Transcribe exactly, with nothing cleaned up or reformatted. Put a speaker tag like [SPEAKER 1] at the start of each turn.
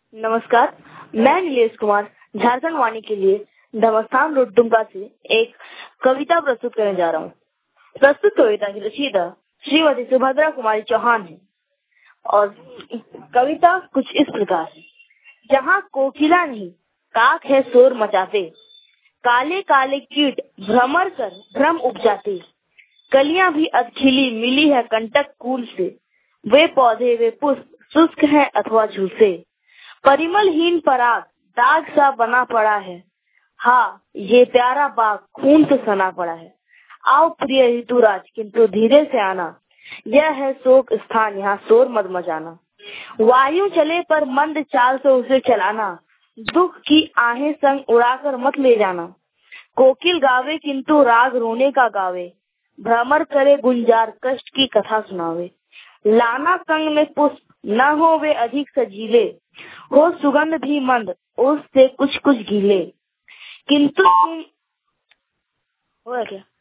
[SPEAKER 1] नमस्कार, मैं नीलेश कुमार झारखंड वाणी के लिए धमस्थान रोड दुमका से एक कविता प्रस्तुत करने जा रहा हूँ। प्रस्तुत कविता की रचयिता श्रीमती सुभद्रा कुमारी चौहान है और कविता कुछ इस प्रकार है। जहाँ कोकिला नहीं काक है शोर मचाते, काले काले कीट भ्रमर कर भ्रम उपजाते, कलियां भी अध खिली मिली है कंटक कूल से, वे पौधे वे पुष्प शुष्क है अथवा झुलसे, परिमलहीन पराग दाग सा बना पड़ा है, हाँ ये प्यारा बाग खून से सना पड़ा है। आओ प्रिय ऋतुराज किंतु धीरे से आना, यह है शोक स्थान यहाँ शोर मत मचाना। वायु चले पर मंद चाल से उसे चलाना, दुख की आहें संग उड़ाकर मत ले जाना। कोकिल गावे किंतु राग रोने का गावे, भ्रमर करे गुंजार कष्ट की कथा सुनावे। लाना संग में पुष्प न हो वे अधिक सजीले, हो सुगंध भी मंद उससे कुछ कुछ गीले, किंतु तुम हो क्या